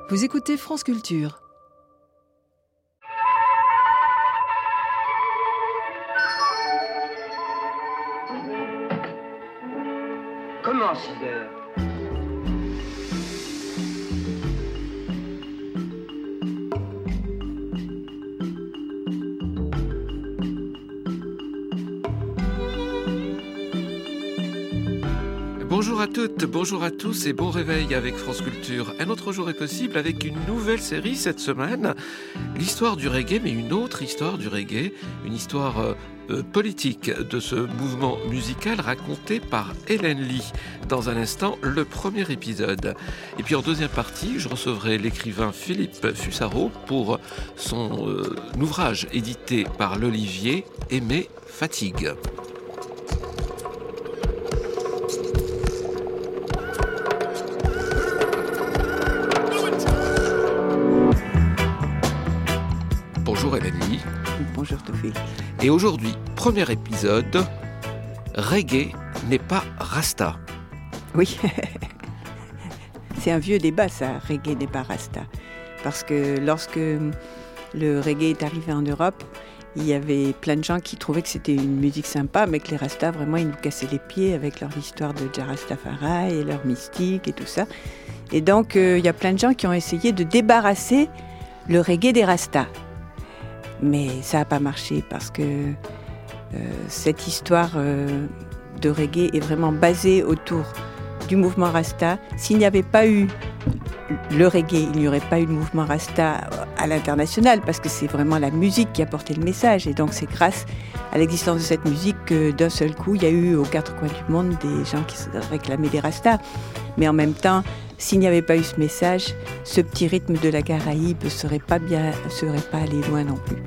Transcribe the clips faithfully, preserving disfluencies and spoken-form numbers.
Vous écoutez France Culture. Comment six heures? Bonjour à toutes, bonjour à tous et bon réveil avec France Culture. Un autre jour est possible avec une nouvelle série cette semaine, l'histoire du reggae, mais une autre histoire du reggae, une histoire euh, euh, politique de ce mouvement musical raconté par Hélène Lee. Dans un instant, le premier épisode. Et puis en deuxième partie, je recevrai l'écrivain Philippe Fusaro pour son euh, ouvrage édité par l'Olivier, Aimer fatigue. Bonjour Hélène Lee. Bonjour Toufik. Et aujourd'hui, premier épisode, reggae n'est pas rasta. Oui, c'est un vieux débat ça, reggae n'est pas rasta. Parce que lorsque le reggae est arrivé en Europe, il y avait plein de gens qui trouvaient que c'était une musique sympa, mais que les rastas, vraiment, ils nous cassaient les pieds avec leur histoire de Jah Rastafari et leur mystique et tout ça. Et donc, euh, il y a plein de gens qui ont essayé de débarrasser le reggae des rastas. Mais ça n'a pas marché parce que euh, cette histoire euh, de reggae est vraiment basée autour du mouvement Rasta. S'il n'y avait pas eu le reggae, il n'y aurait pas eu de mouvement Rasta à l'international parce que c'est vraiment la musique qui a porté le message. Et donc c'est grâce à l'existence de cette musique que d'un seul coup, il y a eu aux quatre coins du monde des gens qui se réclamaient des Rastas. Mais en même temps, s'il n'y avait pas eu ce message, ce petit rythme de la Caraïbe ne serait pas bien, serait pas allé loin non plus.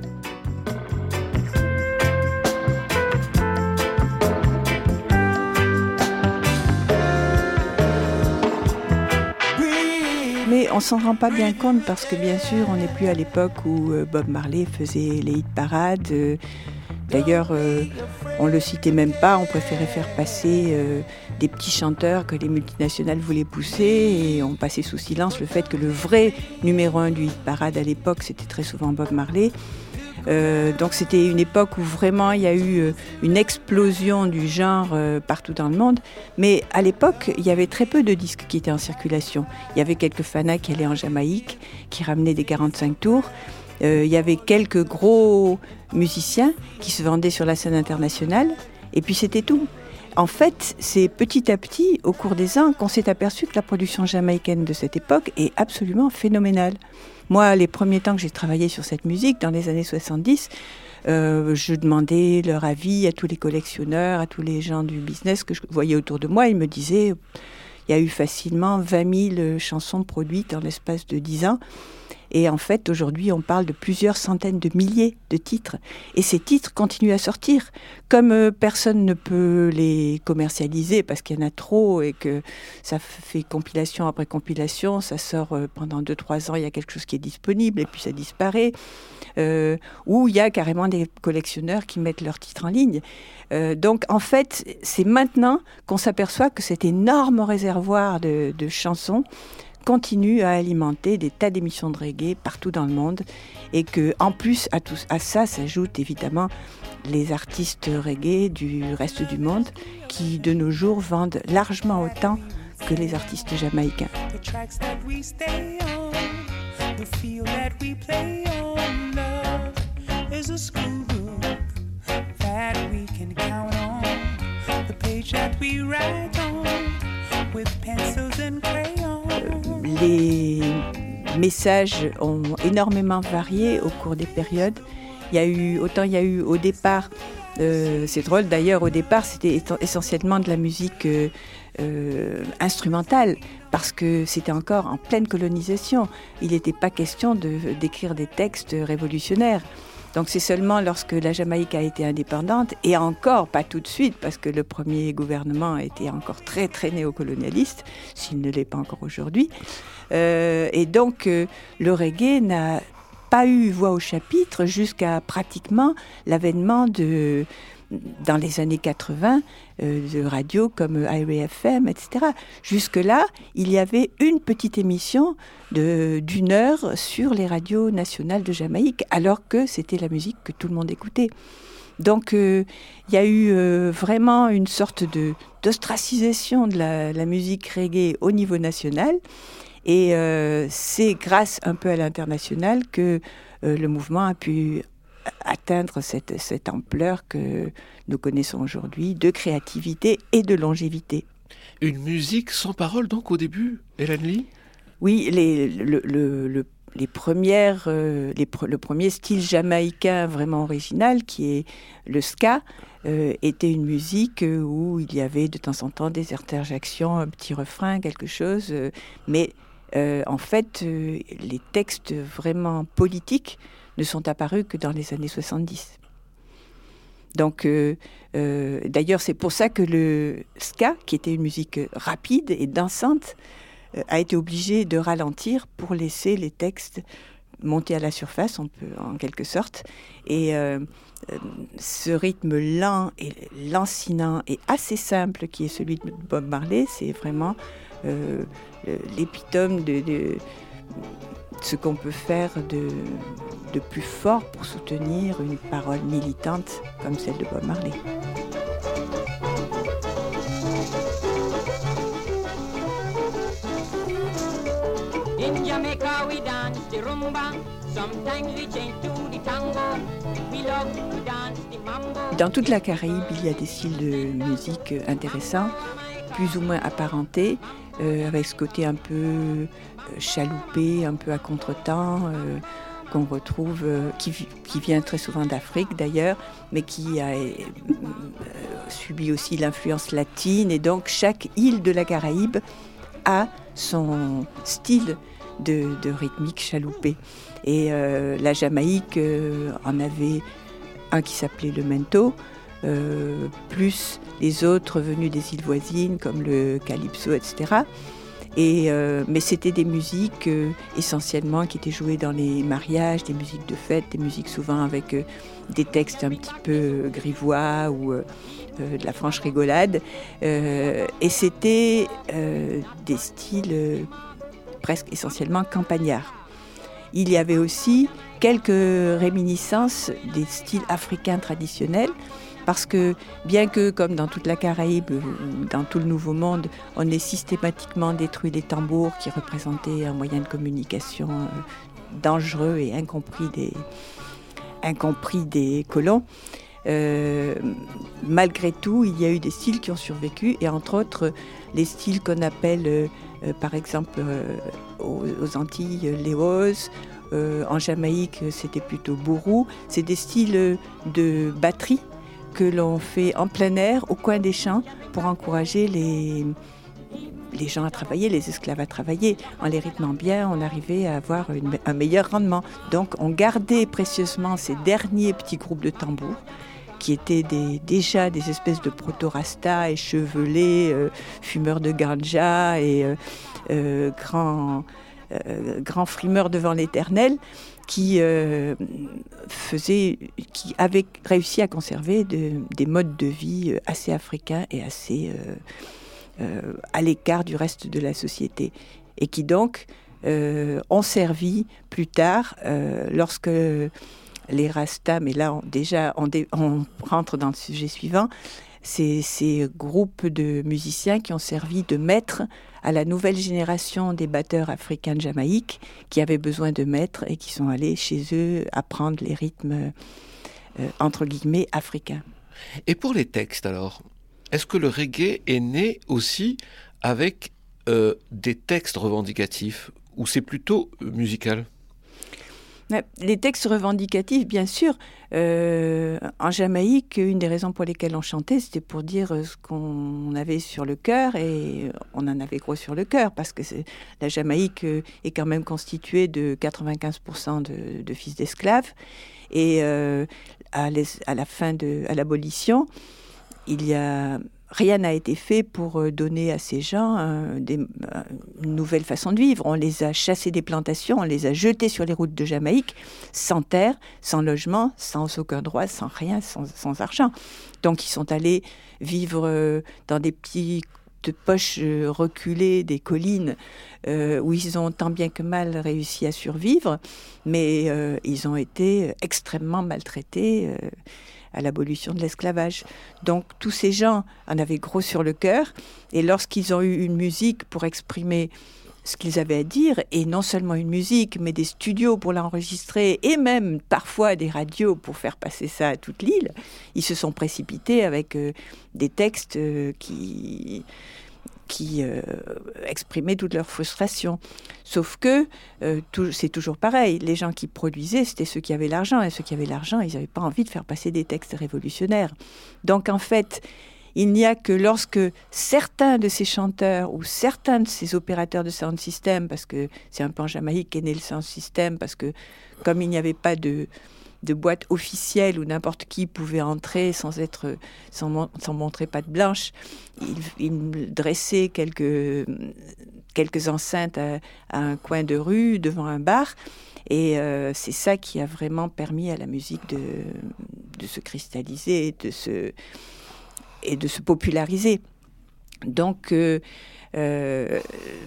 Mais on s'en rend pas bien compte parce que bien sûr, on n'est plus à l'époque où Bob Marley faisait les hit parades. D'ailleurs, euh, on le citait même pas, on préférait faire passer euh, des petits chanteurs que les multinationales voulaient pousser et on passait sous silence le fait que le vrai numéro un du hit parade à l'époque, c'était très souvent Bob Marley. Euh, donc c'était une époque où vraiment il y a eu une explosion du genre euh, partout dans le monde. Mais à l'époque, il y avait très peu de disques qui étaient en circulation. Il y avait quelques fanas qui allaient en Jamaïque, qui ramenaient des quarante-cinq tours. Euh, il y avait quelques gros musiciens qui se vendaient sur la scène internationale. Et puis c'était tout. En fait, c'est petit à petit, au cours des ans, qu'on s'est aperçu que la production jamaïcaine de cette époque est absolument phénoménale. Moi, les premiers temps que j'ai travaillé sur cette musique, dans les années soixante-dix, euh, je demandais leur avis à tous les collectionneurs, à tous les gens du business que je voyais autour de moi. Ils me disaient, il y a eu facilement vingt mille chansons produites en l'espace de dix ans. Et en fait, aujourd'hui, on parle de plusieurs centaines de milliers de titres. Et ces titres continuent à sortir. Comme euh, personne ne peut les commercialiser parce qu'il y en a trop et que ça fait compilation après compilation, ça sort euh, pendant deux trois ans, il y a quelque chose qui est disponible et puis ça disparaît. Euh, ou il y a carrément des collectionneurs qui mettent leurs titres en ligne. Euh, donc, en fait, c'est maintenant qu'on s'aperçoit que cet énorme réservoir de, de chansons continue à alimenter des tas d'émissions de reggae partout dans le monde et que, en plus à, tout, à ça s'ajoutent évidemment les artistes reggae du reste du monde qui de nos jours vendent largement autant que les artistes jamaïcains. Les messages ont énormément varié au cours des périodes. Il y a eu, autant il y a eu au départ, euh, c'est drôle d'ailleurs, au départ c'était essentiellement de la musique euh, euh, instrumentale parce que c'était encore en pleine colonisation. Il n'était pas question de, d'écrire des textes révolutionnaires. Donc c'est seulement lorsque la Jamaïque a été indépendante, et encore pas tout de suite, parce que le premier gouvernement était encore très très néocolonialiste, s'il ne l'est pas encore aujourd'hui. Euh, et donc euh, le reggae n'a pas eu voix au chapitre jusqu'à pratiquement l'avènement de, dans les années quatre-vingts, euh, de radios comme I R A F M, et cetera. Jusque-là, il y avait une petite émission de, d'une heure sur les radios nationales de Jamaïque, alors que c'était la musique que tout le monde écoutait. Donc, euh, il y a eu euh, vraiment une sorte de, d'ostracisation de la, la musique reggae au niveau national. Et euh, c'est grâce un peu à l'international que euh, le mouvement a pu atteindre cette, cette ampleur que nous connaissons aujourd'hui, de créativité et de longévité. Une musique sans parole donc au début, Hélène Lee ? Oui, les, le, le, le, les premières, euh, les, le premier style jamaïcain vraiment original, qui est le ska, euh, était une musique où il y avait de temps en temps des interjections, un petit refrain, quelque chose, euh, mais euh, en fait, euh, les textes vraiment politiques ne sont apparus que dans les années soixante-dix. Donc, euh, euh, d'ailleurs, c'est pour ça que le ska, qui était une musique rapide et dansante, euh, a été obligé de ralentir pour laisser les textes monter à la surface, on peut, en quelque sorte. Et euh, euh, ce rythme lent et lancinant et assez simple qui est celui de Bob Marley, c'est vraiment euh, l'épitome de... de ce qu'on peut faire de, de plus fort pour soutenir une parole militante comme celle de Bob Marley. In Jamaica we dance the rumba, sometimes we change to the tango, we love to dance the mambo. Dans toute la Caraïbe, il y a des styles de musique intéressants, plus ou moins apparentés, euh, avec ce côté un peu chaloupé, un peu à contretemps, euh, qu'on retrouve, euh, qui, qui vient très souvent d'Afrique d'ailleurs, mais qui a euh, subi aussi l'influence latine. Et donc chaque île de la Caraïbe a son style de, de rythmique chaloupé. Et euh, la Jamaïque euh, en avait un qui s'appelait le mento, euh, plus les autres venus des îles voisines comme le calypso, et cetera. Et, euh, mais c'était des musiques euh, essentiellement qui étaient jouées dans les mariages, des musiques de fête, des musiques souvent avec euh, des textes un petit peu euh, grivois ou euh, euh, de la franche rigolade. Euh, et c'était euh, des styles euh, presque essentiellement campagnards. Il y avait aussi quelques réminiscences des styles africains traditionnels, parce que bien que, comme dans toute la Caraïbe, dans tout le Nouveau Monde, on ait systématiquement détruit les tambours qui représentaient un moyen de communication dangereux et incompris des, incompris des colons, euh, malgré tout, il y a eu des styles qui ont survécu, et entre autres, les styles qu'on appelle, euh, par exemple, euh, aux, aux Antilles, léos, euh, en Jamaïque, c'était plutôt bourou. C'est des styles de batterie que l'on fait en plein air, au coin des champs, pour encourager les, les gens à travailler, les esclaves à travailler. En les rythmant bien, on arrivait à avoir une, un meilleur rendement. Donc on gardait précieusement ces derniers petits groupes de tambours, qui étaient des, déjà des espèces de proto-rasta échevelés, euh, fumeurs de ganja et euh, euh, grands, euh, grands frimeurs devant l'éternel, qui euh, faisait, qui avait réussi à conserver de, des modes de vie assez africains et assez euh, euh, à l'écart du reste de la société, et qui donc euh, ont servi plus tard, euh, lorsque les Rastas, mais là on, déjà on, dé, on rentre dans le sujet suivant, c'est ces groupes de musiciens qui ont servi de maîtres à la nouvelle génération des batteurs africains de Jamaïque qui avaient besoin de maîtres et qui sont allés chez eux apprendre les rythmes euh, entre guillemets africains. Et pour les textes alors, est-ce que le reggae est né aussi avec euh, des textes revendicatifs ou c'est plutôt euh, musical ? Les textes revendicatifs, bien sûr. Euh, en Jamaïque, une des raisons pour lesquelles on chantait, c'était pour dire ce qu'on avait sur le cœur, et on en avait gros sur le cœur, parce que c'est, la Jamaïque est quand même constituée de quatre-vingt-quinze pour cent de, de fils d'esclaves. Et euh, à, les, à la fin de à l'abolition, il y a rien n'a été fait pour donner à ces gens euh, des, euh, une nouvelle façon de vivre. On les a chassés des plantations, on les a jetés sur les routes de Jamaïque, sans terre, sans logement, sans aucun droit, sans rien, sans, sans argent. Donc ils sont allés vivre euh, dans des petites poches euh, reculées des collines euh, où ils ont tant bien que mal réussi à survivre, mais euh, ils ont été extrêmement maltraités euh, à l'abolition de l'esclavage. Donc tous ces gens en avaient gros sur le cœur, et lorsqu'ils ont eu une musique pour exprimer ce qu'ils avaient à dire, et non seulement une musique, mais des studios pour l'enregistrer, et même parfois des radios pour faire passer ça à toute l'île, ils se sont précipités avec euh, des textes euh, qui... qui euh, exprimaient toute leur frustration. Sauf que euh, tout, c'est toujours pareil, les gens qui produisaient, c'était ceux qui avaient l'argent, et ceux qui avaient l'argent, ils n'avaient pas envie de faire passer des textes révolutionnaires. Donc en fait, il n'y a que lorsque certains de ces chanteurs ou certains de ces opérateurs de sound system, parce que c'est un peu en Jamaïque qu'est né le sound system, parce que comme il n'y avait pas de... de boîte officielle où n'importe qui pouvait entrer sans être, sans, mon, sans montrer patte blanche. Il, il dressait quelques, quelques enceintes à, à un coin de rue, devant un bar. Et euh, c'est ça qui a vraiment permis à la musique de, de se cristalliser et de se, et de se populariser. Donc, euh, euh,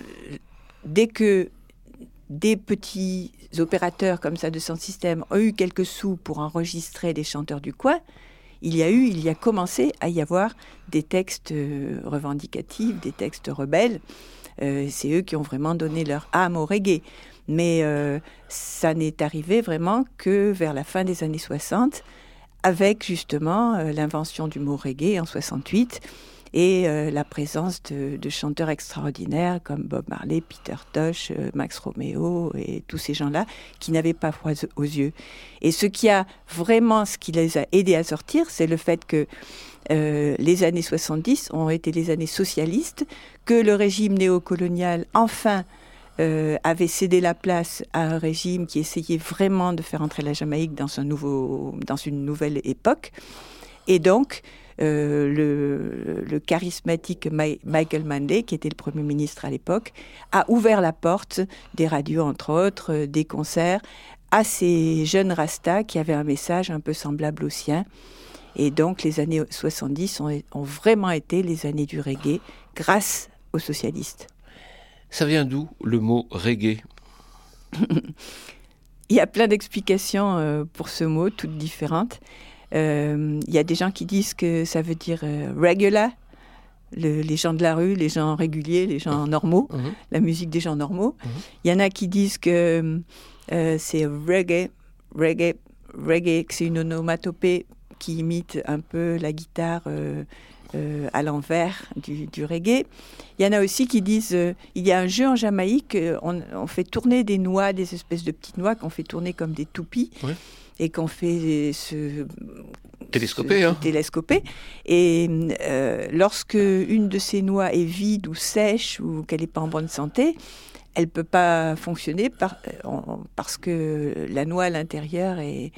dès que des petits opérateurs comme ça de sound system ont eu quelques sous pour enregistrer les chanteurs du coin, il y a eu, il y a commencé à y avoir des textes euh, revendicatifs, des textes rebelles. Euh, c'est eux qui ont vraiment donné leur âme au reggae. Mais euh, ça n'est arrivé vraiment que vers la fin des années soixante, avec justement euh, l'invention du mot reggae en soixante-huit, et euh, la présence de, de chanteurs extraordinaires comme Bob Marley, Peter Tosh, euh, Max Romeo et tous ces gens-là qui n'avaient pas froid aux yeux. Et ce qui a vraiment, ce qui les a aidés à sortir, c'est le fait que euh, les années soixante-dix ont été les années socialistes, que le régime néocolonial, enfin, euh, avait cédé la place à un régime qui essayait vraiment de faire entrer la Jamaïque dans, un nouveau, dans une nouvelle époque. Et donc, Euh, le, le charismatique Ma- Michael Manley, qui était le Premier ministre à l'époque, a ouvert la porte des radios, entre autres, euh, des concerts, à ces jeunes rastas qui avaient un message un peu semblable au sien. Et donc, les années soixante-dix ont, ont vraiment été les années du reggae, grâce aux socialistes. Ça vient d'où, le mot reggae ? Il y a plein d'explications euh, pour ce mot, toutes différentes. Il euh, y a des gens qui disent que ça veut dire euh, regular, le, les gens de la rue, les gens réguliers, les gens normaux, mmh. la musique des gens normaux. Il mmh. y en a qui disent que euh, c'est reggae, reggae, reggae, que c'est une onomatopée qui imite un peu la guitare euh, euh, à l'envers du, du reggae. Il y en a aussi qui disent, euh, il y a un jeu en Jamaïque, on, on fait tourner des noix, des espèces de petites noix qu'on fait tourner comme des toupies. Oui. Et qu'on fait se télescoper, se, hein. se télescoper. Et euh, lorsque une de ces noix est vide ou sèche ou qu'elle n'est pas en bonne santé, elle ne peut pas fonctionner par, en, parce que la noix à l'intérieur est,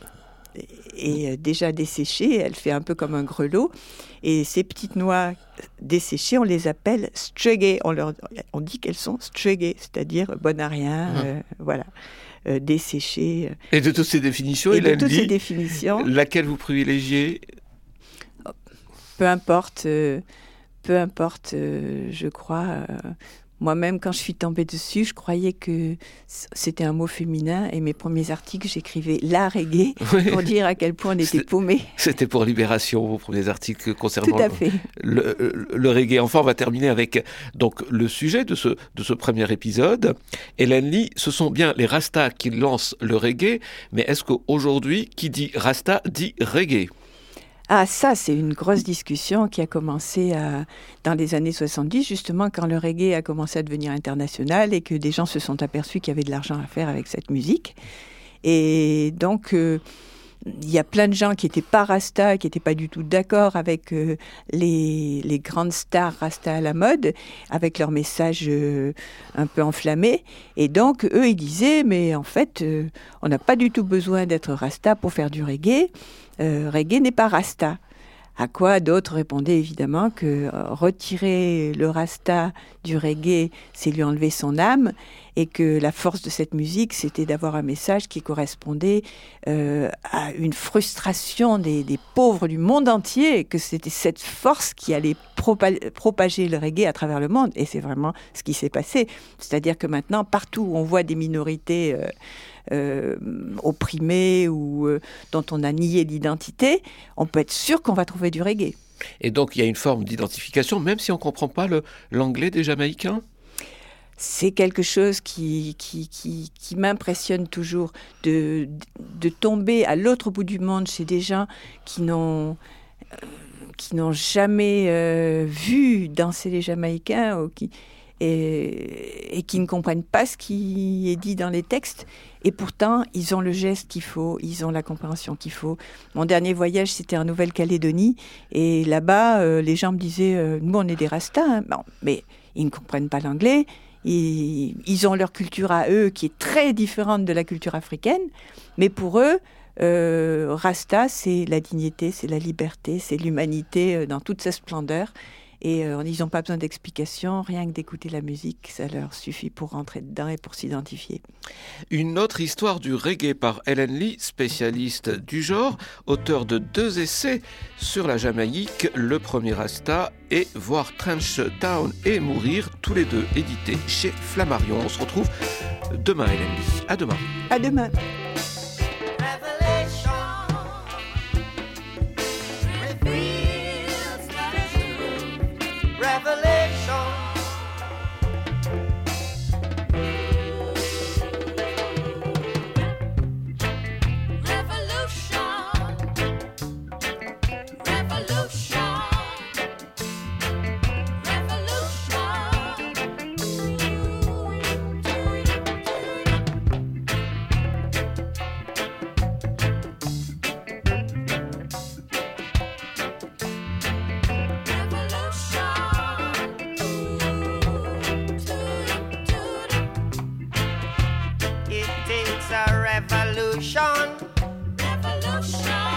est déjà desséchée. Elle fait un peu comme un grelot. Et ces petites noix desséchées, on les appelle strégées. On, leur, on dit qu'elles sont strégées, c'est-à-dire bonnes à rien. Mmh. Euh, voilà. Euh, desséchées. Et de toutes ces définitions, et il de a toutes dit ces définitions, laquelle vous privilégiez ? Peu importe, euh, peu importe, euh, je crois. Euh, moi-même, quand je suis tombée dessus, je croyais que c'était un mot féminin, et mes premiers articles, j'écrivais la reggae, oui. pour dire à quel point on était c'était, paumés. C'était pour Libération, vos premiers articles concernant Tout à fait. Le, le, le reggae. Enfin, on va terminer avec donc, le sujet de ce, de ce premier épisode. Hélène Lee, ce sont bien les Rastas qui lancent le reggae, mais est-ce qu'aujourd'hui, qui dit Rasta dit reggae ? Ah, ça, c'est une grosse discussion qui a commencé à, dans les années soixante-dix, justement, quand le reggae a commencé à devenir international et que des gens se sont aperçus qu'il y avait de l'argent à faire avec cette musique. Et donc, euh, il y a plein de gens qui n'étaient pas Rasta, qui n'étaient pas du tout d'accord avec euh, les, les grandes stars Rasta à la mode, avec leur message euh, un peu enflammé. Et donc, eux, ils disaient, mais en fait, euh, on n'a pas du tout besoin d'être Rasta pour faire du reggae. Euh, reggae n'est pas Rasta. À quoi d'autres répondaient évidemment que euh, retirer le rasta du reggae, c'est lui enlever son âme, et que la force de cette musique, c'était d'avoir un message qui correspondait euh, à une frustration des, des pauvres du monde entier, et que c'était cette force qui allait propa- propager le reggae à travers le monde. Et c'est vraiment ce qui s'est passé. C'est-à-dire que maintenant, partout où on voit des minorités euh, Euh, opprimés ou euh, dont on a nié l'identité, on peut être sûr qu'on va trouver du reggae. Et donc il y a une forme d'identification, même si on ne comprend pas le, l'anglais des Jamaïcains ? C'est quelque chose qui, qui, qui, qui m'impressionne toujours, de, de tomber à l'autre bout du monde chez des gens qui n'ont, euh, qui n'ont jamais euh, vu danser les Jamaïcains ou qui, et, et qui ne comprennent pas ce qui est dit dans les textes. Et pourtant, ils ont le geste qu'il faut, ils ont la compréhension qu'il faut. Mon dernier voyage, c'était en Nouvelle-Calédonie. Et là-bas, euh, les gens me disaient euh, « Nous, on est des Rastas. Hein. » Bon, mais ils ne comprennent pas l'anglais. Ils, ils ont leur culture à eux qui est très différente de la culture africaine. Mais pour eux, euh, Rasta, c'est la dignité, c'est la liberté, c'est l'humanité euh, dans toute sa splendeur. Et euh, ils n'ont pas besoin d'explications, rien que d'écouter la musique, ça leur suffit pour rentrer dedans et pour s'identifier. Une autre histoire du reggae par Ellen Lee, spécialiste du genre, auteur de deux essais sur la Jamaïque, Le Premier Rasta et Voir Trench Town et Mourir, tous les deux édités chez Flammarion. On se retrouve demain, Ellen Lee. À demain. À demain. Revolution, revolution,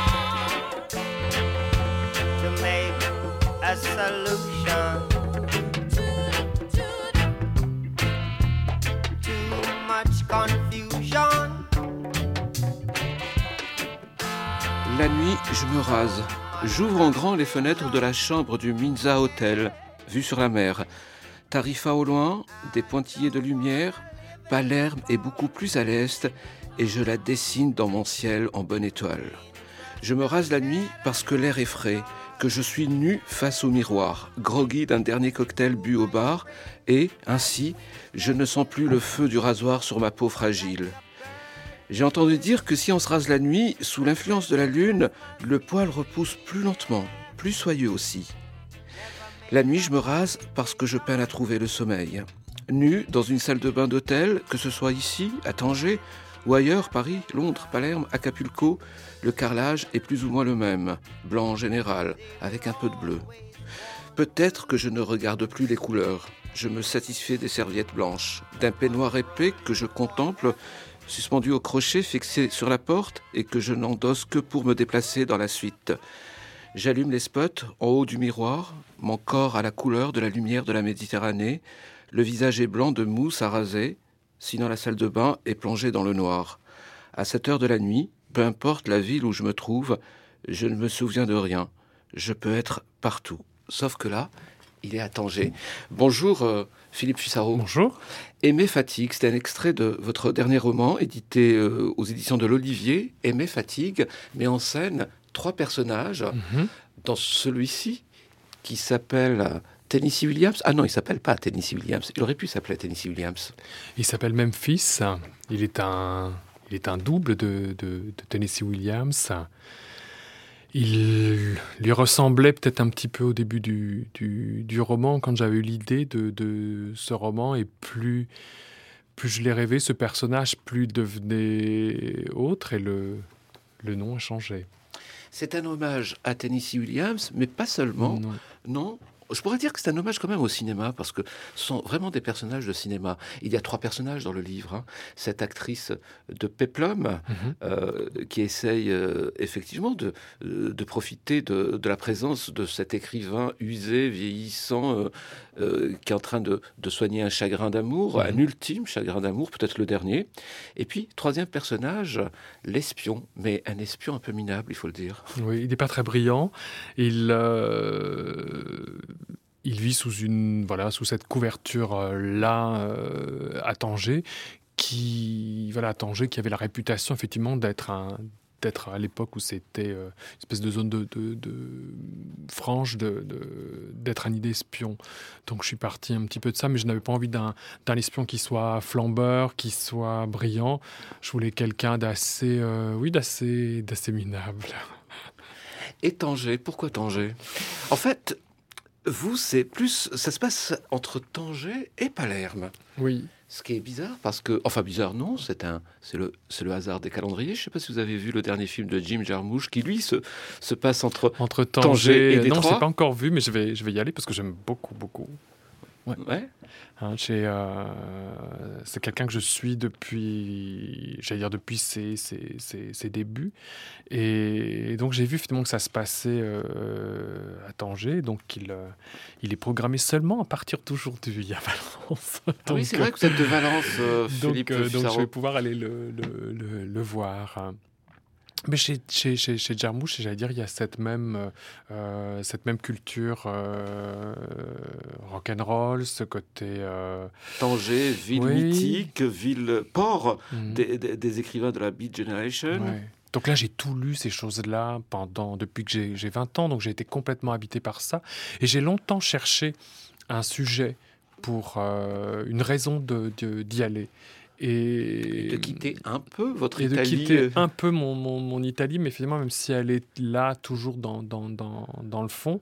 to make a solution. Too much confusion. La nuit, je me rase. J'ouvre en grand les fenêtres de la chambre du Minza Hotel, vue sur la mer. Tarifa au loin, des pointillés de lumière. Palerme est beaucoup plus à l'est et je la dessine dans mon ciel en bonne étoile. Je me rase la nuit parce que l'air est frais, que je suis nu face au miroir, groggy d'un dernier cocktail bu au bar et, ainsi, je ne sens plus le feu du rasoir sur ma peau fragile. J'ai entendu dire que si on se rase la nuit, sous l'influence de la lune, le poil repousse plus lentement, plus soyeux aussi. La nuit, je me rase parce que je peine à trouver le sommeil. Nu dans une salle de bain d'hôtel, que ce soit ici, à Tanger, ou ailleurs, Paris, Londres, Palerme, Acapulco, le carrelage est plus ou moins le même, blanc en général, avec un peu de bleu. Peut-être que je ne regarde plus les couleurs. Je me satisfais des serviettes blanches, d'un peignoir épais que je contemple, suspendu au crochet fixé sur la porte et que je n'endosse que pour me déplacer dans la suite. J'allume les spots en haut du miroir, mon corps à la couleur de la lumière de la Méditerranée, le visage est blanc de mousse à raser, sinon la salle de bain est plongée dans le noir. À cette heure de la nuit, peu importe la ville où je me trouve, je ne me souviens de rien. Je peux être partout. Sauf que là, il est à Tanger. Bonjour euh, Philippe Fissaro. Bonjour. Aimer fatigue, c'est un extrait de votre dernier roman, édité euh, aux éditions de l'Olivier. Aimer fatigue met en scène trois personnages. Mm-hmm. Dans celui-ci, qui s'appelle Tennessee Williams. Ah non, il ne s'appelle pas Tennessee Williams. Il aurait pu s'appeler Tennessee Williams. Il s'appelle Memphis. Il est un, il est un double de, de, de Tennessee Williams. Il lui ressemblait peut-être un petit peu au début du, du, du roman, quand j'avais eu l'idée de, de ce roman. Et plus, plus je l'ai rêvé, ce personnage, plus il devenait autre et le, le nom a changé. C'est un hommage à Tennessee Williams, mais pas seulement. Non. Non, je pourrais dire que c'est un hommage quand même au cinéma, parce que ce sont vraiment des personnages de cinéma. Il y a trois personnages dans le livre. Hein. Cette actrice de Peplum, mm-hmm. euh, qui essaye euh, effectivement de, de profiter de, de la présence de cet écrivain usé, vieillissant, euh, euh, qui est en train de, de soigner un chagrin d'amour, mm-hmm. un ultime chagrin d'amour, peut-être le dernier. Et puis, troisième personnage, l'espion, mais un espion un peu minable, il faut le dire. Oui, il n'est pas très brillant. Il... Euh... Il vit sous une voilà sous cette couverture euh, là euh, à Tanger, qui voilà à Tanger qui avait la réputation effectivement d'être un d'être à l'époque où c'était euh, une espèce de zone de, de, de franche de, de d'être un nid d'espion. Donc je suis parti un petit peu de ça, mais je n'avais pas envie d'un d'un espion qui soit flambeur, qui soit brillant. Je voulais quelqu'un d'assez euh, oui d'assez d'assez minable. Et Tanger, pourquoi Tanger ? En fait, vous, c'est plus, ça se passe entre Tanger et Palerme. Oui. Ce qui est bizarre, parce que, enfin bizarre non, c'est un, c'est le, c'est le hasard des calendriers. Je ne sais pas si vous avez vu le dernier film de Jim Jarmusch, qui lui se, se passe entre, entre Tanger, Tanger et Détroit. Non, je n'ai pas encore vu, mais je vais, je vais y aller parce que j'aime beaucoup, beaucoup. Ouais. ouais. Hein, j'ai, euh, c'est quelqu'un que je suis depuis, j'allais dire depuis ses, ses, ses, ses débuts, et donc j'ai vu finalement que ça se passait euh, à Tanger, donc il, euh, il est programmé seulement à partir d'aujourd'hui à Valence. Ah donc, oui, c'est vrai que vous êtes de Valence, euh, Philippe donc, euh, donc Fusaro. Je vais pouvoir aller le, le, le, le voir. Mais chez, chez, chez, chez Jarmusch, j'allais dire, il y a cette même, euh, cette même culture euh, rock'n'roll, ce côté... Euh... Tanger, ville oui. mythique, ville port mmh. des, des, des écrivains de la Beat Generation. Ouais. Donc là, j'ai tout lu ces choses-là pendant, depuis que j'ai, j'ai vingt ans, donc j'ai été complètement habité par ça. Et j'ai longtemps cherché un sujet pour euh, une raison de, de, d'y aller. Et, et de quitter un peu votre et Italie. Et de quitter un peu mon, mon, mon Italie, mais finalement, même si elle est là, toujours dans, dans, dans, dans le fond.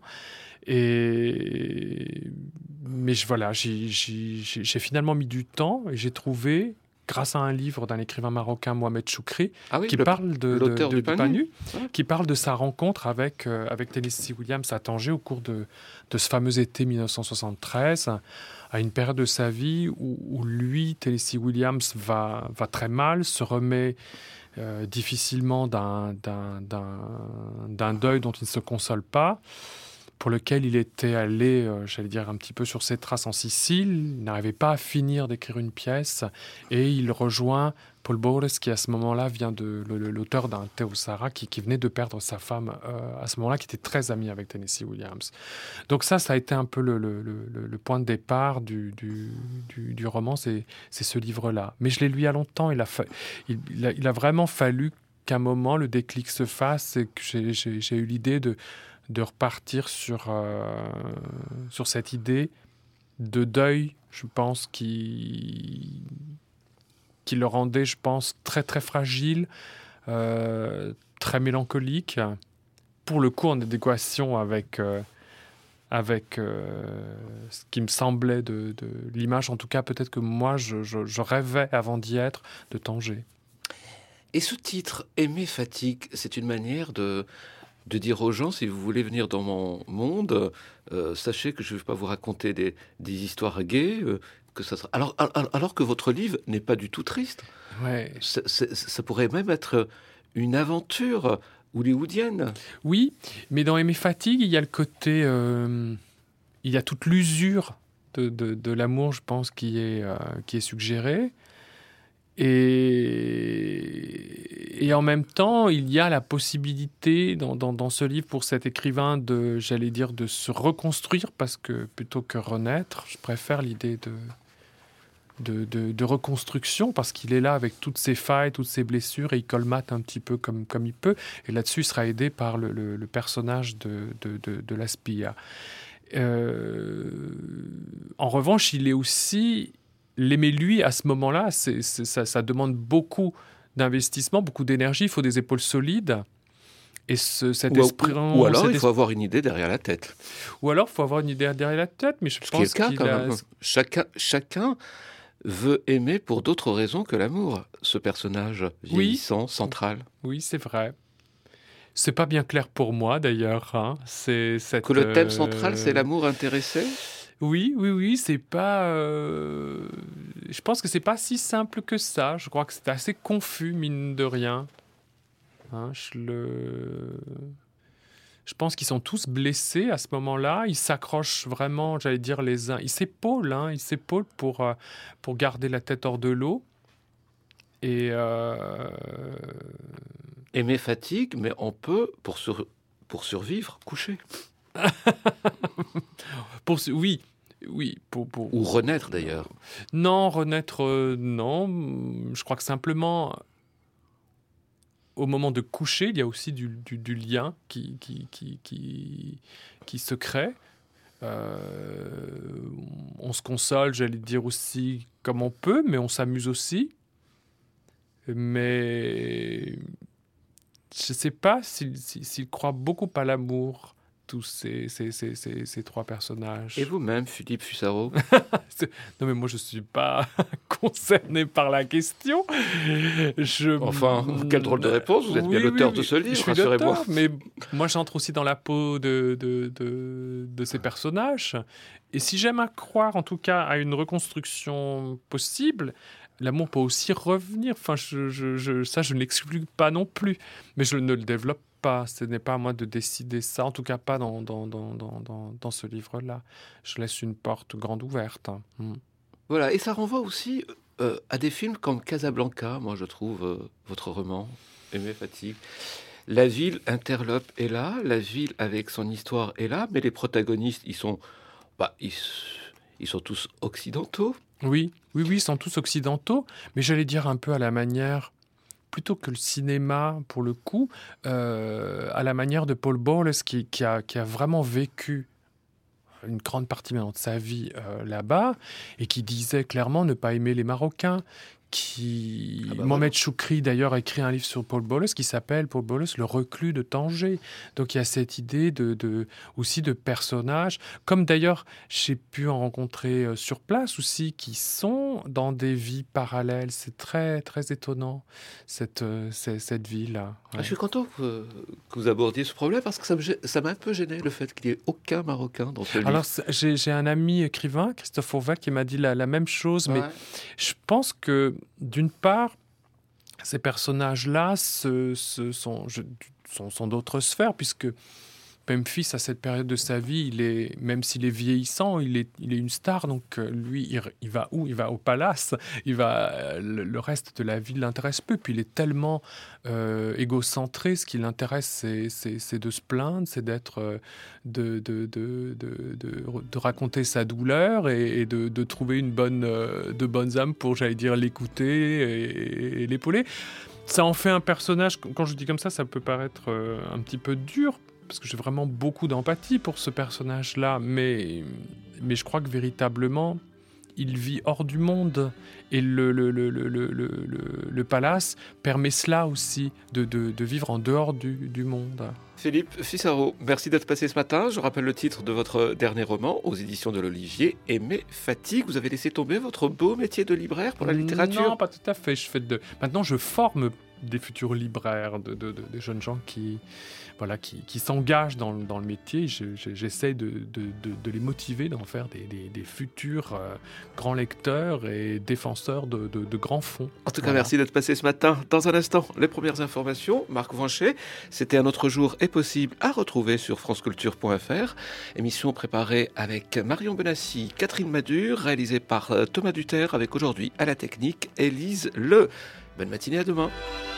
Et... Mais je, voilà, j'ai, j'ai, j'ai finalement mis du temps et j'ai trouvé, grâce à un livre d'un écrivain marocain, Mohamed Choukri, ah oui, qui le, parle de, l'auteur de, de, du Pain Pain Nu, ouais. qui parle de sa rencontre avec, euh, avec Tennessee Williams à Tanger au cours de, de ce fameux été dix-neuf cent soixante-treize, à une période de sa vie où, où lui, Tennessee Williams, va, va très mal, se remet euh, difficilement d'un, d'un, d'un, d'un deuil dont il ne se console pas, pour lequel il était allé, euh, j'allais dire, un petit peu sur ses traces en Sicile. Il n'arrivait pas à finir d'écrire une pièce et il rejoint Paul Bowles, qui à ce moment-là vient de l'auteur d'un Théo Sara, qui, qui venait de perdre sa femme euh, à ce moment-là, qui était très ami avec Tennessee Williams. Donc ça, ça a été un peu le, le, le, le point de départ du, du, du, du roman, c'est, c'est ce livre-là. Mais je l'ai lu il y a longtemps, il a, fa... il, il, a, il a vraiment fallu qu'à un moment, le déclic se fasse et que j'ai, j'ai, j'ai eu l'idée de... de repartir sur, euh, sur cette idée de deuil, je pense, qui, qui le rendait, je pense, très très fragile, euh, très mélancolique, pour le coup en adéquation avec, euh, avec euh, ce qui me semblait de, de l'image, en tout cas peut-être que moi je, je, je rêvais avant d'y être, de Tanger. Et ce titre, Aimer fatigue, c'est une manière de... de dire aux gens, si vous voulez venir dans mon monde, euh, sachez que je ne vais pas vous raconter des, des histoires gaies, euh, que ça sera... alors, alors, alors que votre livre n'est pas du tout triste. Ouais. Ça, ça, ça pourrait même être une aventure hollywoodienne. Oui, mais dans Aimer fatigue, il y a le côté... Euh, il y a toute l'usure de, de, de l'amour, je pense, qui est, euh, qui est suggérée. Et, et en même temps, il y a la possibilité dans, dans, dans ce livre pour cet écrivain de, j'allais dire, de se reconstruire, parce que plutôt que renaître, je préfère l'idée de, de, de, de reconstruction, parce qu'il est là avec toutes ses failles, toutes ses blessures, et il colmate un petit peu comme, comme il peut. Et là-dessus, il sera aidé par le, le, le personnage de, de, de, de la Spia. Euh, en revanche, il est aussi... L'aimer lui, à ce moment-là, c'est, c'est, ça, ça demande beaucoup d'investissement, beaucoup d'énergie, il faut des épaules solides. Et ce, cet ou, esprit... Ou, ou alors, il faut avoir une idée derrière la tête. Ou alors, il faut avoir une idée derrière la tête, mais je ce pense qui est le cas, qu'il quand a... même. Chacun, chacun veut aimer pour d'autres raisons que l'amour, ce personnage vieillissant, oui. central. Oui, c'est vrai. C'est pas bien clair pour moi d'ailleurs. Hein. C'est cette, Que le thème euh, central, c'est l'amour intéressé ? Oui, oui, oui, c'est pas. Euh... Je pense que c'est pas si simple que ça. Je crois que c'est assez confus, mine de rien. Hein, je le. Je pense qu'ils sont tous blessés à ce moment-là. Ils s'accrochent vraiment, j'allais dire, les uns. Ils s'épaulent, hein, ils s'épaulent pour, euh, pour garder la tête hors de l'eau. Et. Euh... Aimer fatigue, mais on peut, pour, sur... pour survivre, coucher. pour, oui, oui. Pour, pour... Ou renaître, d'ailleurs. Non, renaître, euh, non. Je crois que simplement, au moment de coucher, il y a aussi du, du, du lien qui, qui, qui, qui, qui se crée. Euh, on se console, j'allais dire aussi, comme on peut, mais on s'amuse aussi. Mais je ne sais pas s'ils, s'ils croient beaucoup à l'amour, tous ces, ces, ces, ces, ces trois personnages. Et vous-même, Philippe Fusaro ? Non, mais moi, je ne suis pas concerné par la question. Je... Enfin, quelle drôle de réponse. Vous êtes oui, bien l'auteur oui, de ce livre, je suis rassurez-moi. l'auteur, mais moi, j'entre aussi dans la peau de, de, de, de ces personnages. Et si j'aime à croire, en tout cas, à une reconstruction possible, l'amour peut aussi revenir. Enfin, je, je, je, ça, je ne l'exclus pas non plus. Mais je ne le développe pas. Ce n'est pas à moi de décider ça. En tout cas, pas dans, dans, dans, dans, dans, dans ce livre-là. Je laisse une porte grande ouverte. Mm. Voilà, et ça renvoie aussi euh, à des films comme Casablanca, moi, je trouve, euh, votre roman, Aimer fatigue. La ville interlope est là, la ville avec son histoire est là, mais les protagonistes, ils sont, bah, ils, ils sont tous occidentaux. Oui, oui, oui, ils sont tous occidentaux, mais j'allais dire un peu à la manière, plutôt que le cinéma, pour le coup, euh, à la manière de Paul Bowles, qui, qui, a, qui a vraiment vécu une grande partie maintenant de sa vie euh, là-bas, et qui disait clairement ne pas aimer les Marocains, qui... Ah bah Mohamed voilà. Choukri, d'ailleurs, a écrit un livre sur Paul Bowles qui s'appelle, Paul Bowles, Le reclus de Tanger. Donc il y a cette idée de, de, aussi de personnages, comme d'ailleurs j'ai pu en rencontrer euh, sur place aussi, qui sont dans des vies parallèles. C'est très, très étonnant, cette, euh, cette, cette vie-là. Ah, Ouais. je suis content que, que vous abordiez ce problème, parce que ça, me, gê- ça m'a un peu gêné, le fait qu'il n'y ait aucun Marocain dans ce livre. Alors c'est- j'ai, j'ai un ami écrivain, Christophe Auvert, qui m'a dit la, la même chose, mais Ouais. je pense que, d'une part, ces personnages-là ce, ce sont, je- sont, sont d'autres sphères, puisque Memphis, à cette période de sa vie, il est, même s'il est vieillissant, il est, il est une star. Donc euh, lui, il, il va où ? Il va au palace. Il va, euh, le, le reste de la vie ne l'intéresse peu. Puis il est tellement euh, égocentré. Ce qui l'intéresse, c'est, c'est, c'est de se plaindre, c'est d'être, euh, de, de, de, de, de, de raconter sa douleur et, et de, de trouver une bonne, euh, de bonnes âmes pour, j'allais dire, l'écouter et, et l'épauler. Ça en fait un personnage. Quand je dis comme ça, ça peut paraître euh, un petit peu dur, parce que j'ai vraiment beaucoup d'empathie pour ce personnage-là, mais, mais je crois que véritablement, il vit hors du monde, et le, le, le, le, le, le, le palace permet cela aussi, de, de, de vivre en dehors du, du monde. Philippe Fusaro, merci d'être passé ce matin. Je rappelle le titre de votre dernier roman, aux éditions de l'Olivier, Aimer fatigue. Vous avez laissé tomber votre beau métier de libraire pour la littérature ? Non, pas tout à fait. Je fais de... Maintenant, je forme des futurs libraires, de, de, de, des jeunes gens qui, voilà, qui, qui s'engagent dans, dans le métier. Je, je, j'essaie de, de, de, de les motiver, d'en faire des, des, des futurs euh, grands lecteurs et défenseurs de, de, de grands fonds. En tout cas, Voilà. merci d'être passé ce matin. Dans un instant, les premières informations. Marc Vanchet, c'était Un autre jour est possible à retrouver sur franceculture point f r. Émission préparée avec Marion Benassi, Catherine Madure, réalisée par Thomas Duterre, avec aujourd'hui à la technique Élise Le. Bonne matinée, à demain.